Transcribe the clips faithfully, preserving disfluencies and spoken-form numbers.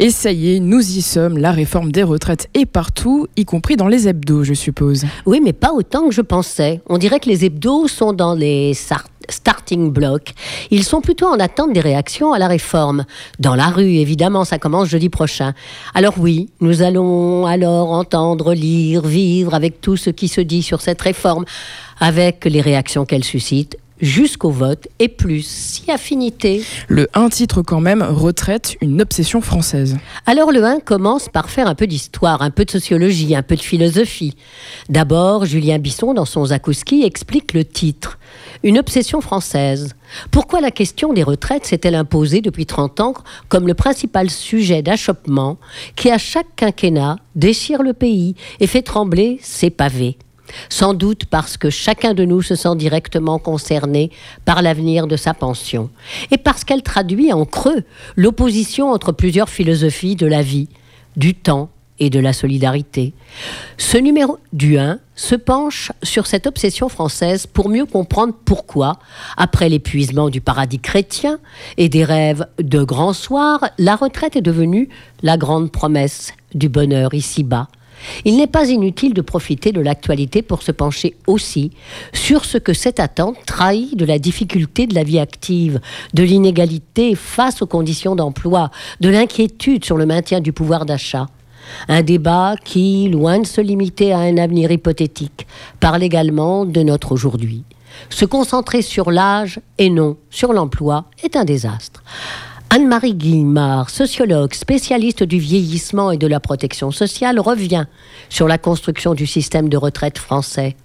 Et ça y est, nous y sommes, la réforme des retraites est partout, y compris dans les hebdos, je suppose. Oui, mais pas autant que je pensais. On dirait que les hebdos sont dans les sar- starting blocks. Ils sont plutôt en attente des réactions à la réforme. Dans la rue, évidemment, ça commence jeudi prochain. Alors oui, nous allons alors entendre, lire, vivre avec tout ce qui se dit sur cette réforme, avec les réactions qu'elle suscite, jusqu'au vote, et plus, si affinité. Le un titre quand même, retraite, une obsession française. Alors le un commence par faire un peu d'histoire, un peu de sociologie, un peu de philosophie. D'abord, Julien Bisson, dans son Zakouski, explique le titre. Une obsession française. Pourquoi la question des retraites s'est-elle imposée depuis trente ans comme le principal sujet d'achoppement qui, à chaque quinquennat, déchire le pays et fait trembler ses pavés ? Sans doute parce que chacun de nous se sent directement concerné par l'avenir de sa pension. Et parce qu'elle traduit en creux l'opposition entre plusieurs philosophies de la vie, du temps et de la solidarité. Ce numéro du un se penche sur cette obsession française pour mieux comprendre pourquoi, après l'épuisement du paradis chrétien et des rêves de grand soir, la retraite est devenue la grande promesse du bonheur ici-bas. Il n'est pas inutile de profiter de l'actualité pour se pencher aussi sur ce que cette attente trahit de la difficulté de la vie active, de l'inégalité face aux conditions d'emploi, de l'inquiétude sur le maintien du pouvoir d'achat. Un débat qui, loin de se limiter à un avenir hypothétique, parle également de notre aujourd'hui. Se concentrer sur l'âge et non sur l'emploi est un désastre. Anne-Marie Guillemard, sociologue, spécialiste du vieillissement et de la protection sociale, revient sur la construction du système de retraite français.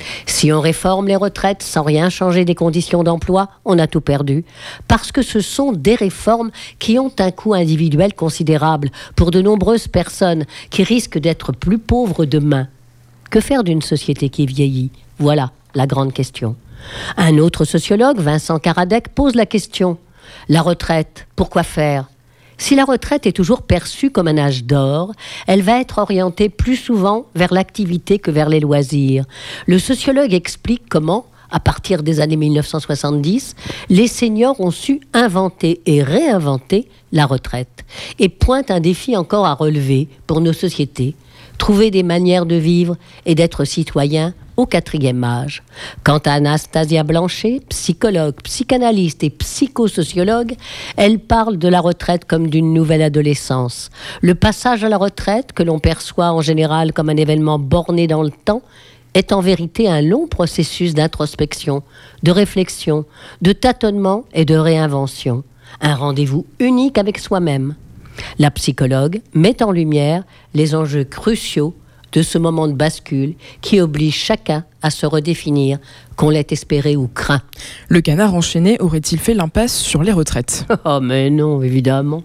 Si on réforme les retraites sans rien changer des conditions d'emploi, on a tout perdu. Parce que ce sont des réformes qui ont un coût individuel considérable pour de nombreuses personnes qui risquent d'être plus pauvres demain. Que faire d'une société qui vieillit ? Voilà la grande question. Un autre sociologue, Vincent Karadec, pose la question. La retraite, pourquoi faire ? Si la retraite est toujours perçue comme un âge d'or, elle va être orientée plus souvent vers l'activité que vers les loisirs. Le sociologue explique comment, à partir des années mille neuf cent soixante-dix, les seniors ont su inventer et réinventer la retraite et pointe un défi encore à relever pour nos sociétés. Trouver des manières de vivre et d'être citoyen au quatrième âge. Quant à Anastasia Blanchet, psychologue, psychanalyste et psychosociologue, elle parle de la retraite comme d'une nouvelle adolescence. Le passage à la retraite, que l'on perçoit en général comme un événement borné dans le temps, est en vérité un long processus d'introspection, de réflexion, de tâtonnement et de réinvention. Un rendez-vous unique avec soi-même. La psychologue met en lumière les enjeux cruciaux de ce moment de bascule qui oblige chacun à se redéfinir, qu'on l'ait espéré ou craint. Le Canard enchaîné aurait-il fait l'impasse sur les retraites ? Oh mais non, évidemment.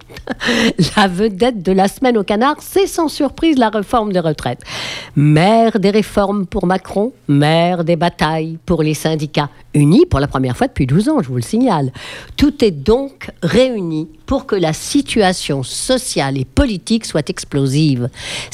La vedette de la semaine au Canard, c'est sans surprise la réforme des retraites. Mère des réformes pour Macron, mère des batailles pour les syndicats, unis pour la première fois depuis douze ans, je vous le signale. Tout est donc réuni pour que la situation sociale et politique soit explosive.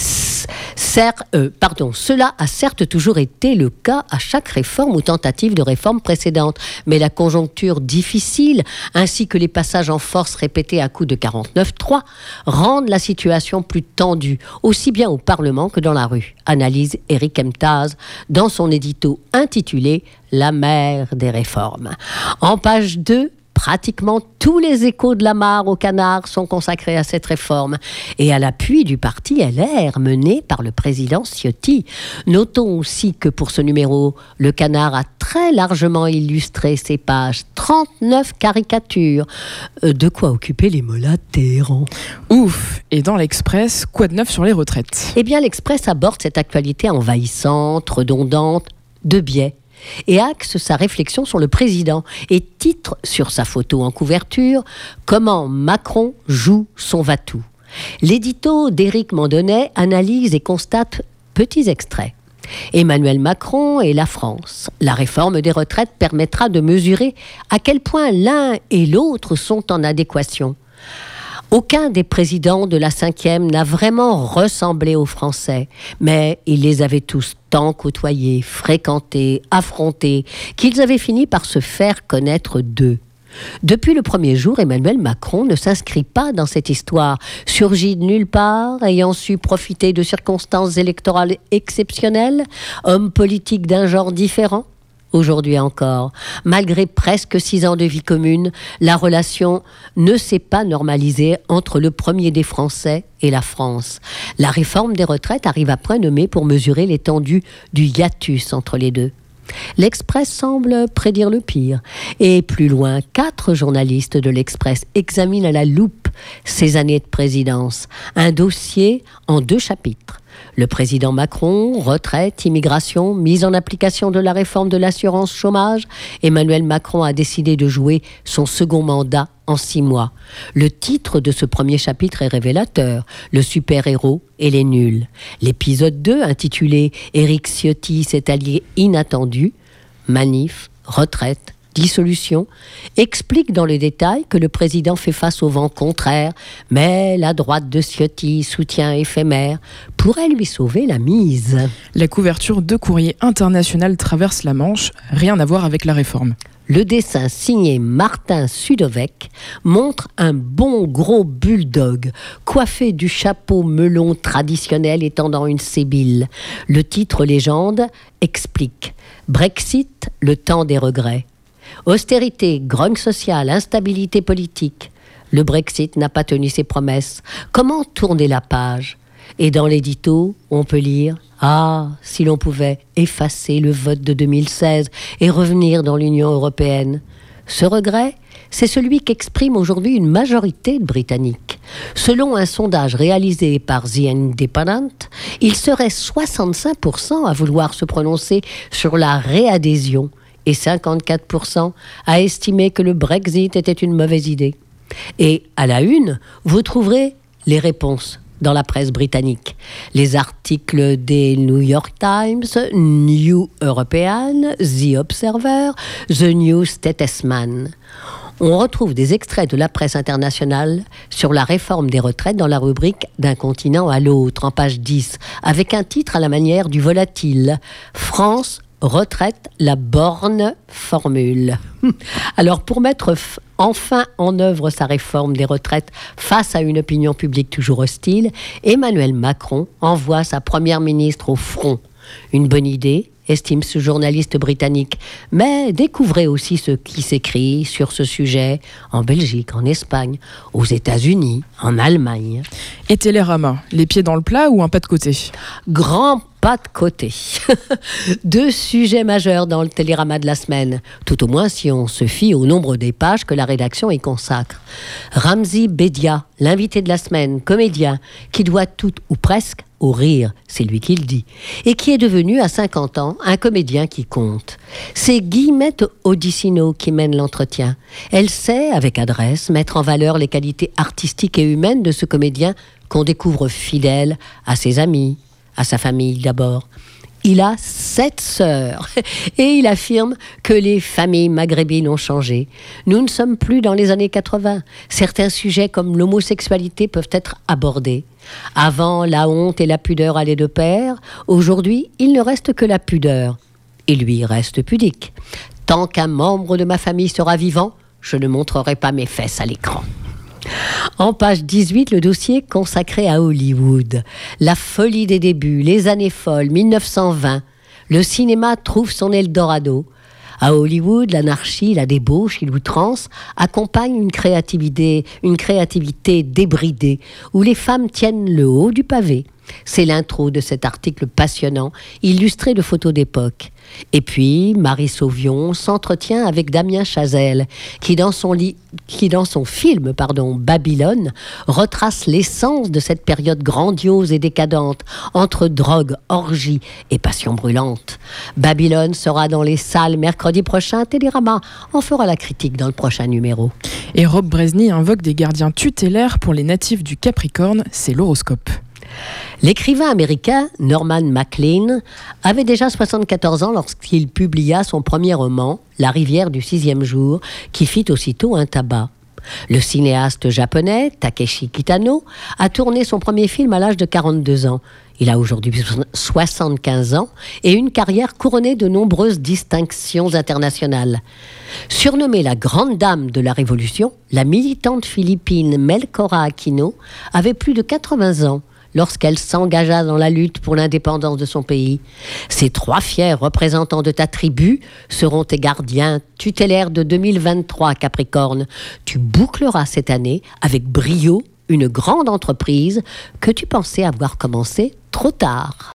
Certes, euh, pardon, cela a certes toujours été le cas à chaque réforme ou tentative de réforme précédente, mais la conjoncture difficile, ainsi que les passages en force répétés à coups de quarante-neuf trois, rendent la situation plus tendue, aussi bien au Parlement que dans la rue. Analyse Éric Emtaz dans son édito intitulé « La mère des réformes ». En page deux, pratiquement tous les échos de la mare au Canard sont consacrés à cette réforme et à l'appui du parti L R mené par le président Ciotti. Notons aussi que pour ce numéro, le Canard a très largement illustré ses pages, trente-neuf caricatures. Euh, de quoi occuper les mollats Téhéran. Ouf. Et dans l'Express, quoi de neuf sur les retraites ? Eh bien, l'Express aborde cette actualité envahissante, redondante, de biais, et axe sa réflexion sur le président et titre sur sa photo en couverture « Comment Macron joue son va-tout ». L'édito d'Éric Mandonnet analyse et constate petits extraits. Emmanuel Macron et la France. La réforme des retraites permettra de mesurer à quel point l'un et l'autre sont en adéquation. Aucun des présidents de la cinquième n'a vraiment ressemblé aux Français, mais ils les avaient tous tant côtoyés, fréquentés, affrontés, qu'ils avaient fini par se faire connaître d'eux. Depuis le premier jour, Emmanuel Macron ne s'inscrit pas dans cette histoire, surgie de nulle part, ayant su profiter de circonstances électorales exceptionnelles, homme politique d'un genre différent. Aujourd'hui encore, malgré presque six ans de vie commune, la relation ne s'est pas normalisée entre le premier des Français et la France. La réforme des retraites arrive à point nommé pour mesurer l'étendue du hiatus entre les deux. L'Express semble prédire le pire. Et plus loin, quatre journalistes de l'Express examinent à la loupe ces années de présidence. Un dossier en deux chapitres. Le président Macron, retraite, immigration, mise en application de la réforme de l'assurance chômage. Emmanuel Macron a décidé de jouer son second mandat en six mois. Le titre de ce premier chapitre est révélateur, le super-héros et les nuls. L'épisode deux, intitulé « Éric Ciotti s'est allié inattendu », manif, retraite, dissolution, explique dans le détail que le président fait face au vent contraire, mais la droite de Ciotti, soutien éphémère, pourrait lui sauver la mise. La couverture de Courrier International traverse la Manche, rien à voir avec la réforme. Le dessin signé Martin Sudovec montre un bon gros bulldog, coiffé du chapeau melon traditionnel et tendant une sébile. Le titre légende explique « Brexit, le temps des regrets ». Austérité, grogne sociale, instabilité politique. Le Brexit n'a pas tenu ses promesses. Comment tourner la page ? Et dans l'édito, on peut lire « Ah, si l'on pouvait effacer le vote de deux mille seize et revenir dans l'Union européenne ». Ce regret, c'est celui qu'exprime aujourd'hui une majorité de Britanniques. Selon un sondage réalisé par The Independent, il serait soixante-cinq pour cent à vouloir se prononcer sur la réadhésion et cinquante-quatre pour cent à estimer que le Brexit était une mauvaise idée. Et à la une, vous trouverez les réponses dans la presse britannique. Les articles des New York Times, New European, The Observer, The New Statesman. On retrouve des extraits de la presse internationale sur la réforme des retraites dans la rubrique « D'un continent à l'autre » en page dix, avec un titre à la manière du volatile « France retraite, la borne formule ». Alors pour mettre f- enfin en œuvre sa réforme des retraites face à une opinion publique toujours hostile, Emmanuel Macron envoie sa première ministre au front. Une bonne idée, estime ce journaliste britannique. Mais découvrez aussi ce qui s'écrit sur ce sujet en Belgique, en Espagne, aux États-Unis, en Allemagne. Et Télérama, les pieds dans le plat ou un pas de côté ? Grand pas de côté. Deux sujets majeurs dans le Télérama de la semaine, tout au moins si on se fie au nombre des pages que la rédaction y consacre. Ramzy Bedia, l'invité de la semaine, comédien, qui doit tout ou presque au rire, c'est lui qui le dit, et qui est devenu à cinquante ans un comédien qui compte. C'est Guillemette Odissino qui mène l'entretien. Elle sait, avec adresse, mettre en valeur les qualités artistiques et humaines de ce comédien qu'on découvre fidèle à ses amis, à sa famille d'abord. Il a sept sœurs et il affirme que les familles maghrébines ont changé. Nous ne sommes plus dans les années quatre-vingts. Certains sujets comme l'homosexualité peuvent être abordés. Avant, la honte et la pudeur allaient de pair. Aujourd'hui, il ne reste que la pudeur. Et lui reste pudique. Tant qu'un membre de ma famille sera vivant, je ne montrerai pas mes fesses à l'écran. En page dix-huit, le dossier consacré à Hollywood. La folie des débuts, les années folles, mille neuf cent vingt. Le cinéma trouve son Eldorado. À Hollywood, l'anarchie, la débauche et l'outrance accompagnent une créativité, une créativité débridée, où les femmes tiennent le haut du pavé. C'est l'intro de cet article passionnant, illustré de photos d'époque. Et puis, Marie Sauvion s'entretient avec Damien Chazelle, qui dans son, li- qui dans son film pardon, Babylone, retrace l'essence de cette période grandiose et décadente, entre drogue, orgie et passion brûlante. Babylone sera dans les salles mercredi prochain. Télérama en fera la critique dans le prochain numéro. Et Rob Brezny invoque des gardiens tutélaires pour les natifs du Capricorne, c'est l'horoscope. L'écrivain américain Norman Maclean avait déjà soixante-quatorze ans lorsqu'il publia son premier roman, La rivière du sixième jour, qui fit aussitôt un tabac. Le cinéaste japonais Takeshi Kitano a tourné son premier film à l'âge de quarante-deux ans. Il a aujourd'hui soixante-quinze ans et une carrière couronnée de nombreuses distinctions internationales. Surnommée la grande dame de la Révolution, la militante philippine Melchora Aquino avait plus de quatre-vingts ans lorsqu'elle s'engagea dans la lutte pour l'indépendance de son pays. Ces trois fiers représentants de ta tribu seront tes gardiens tutélaires de deux mille vingt-trois, Capricorne. Tu boucleras cette année avec brio une grande entreprise que tu pensais avoir commencé trop tard.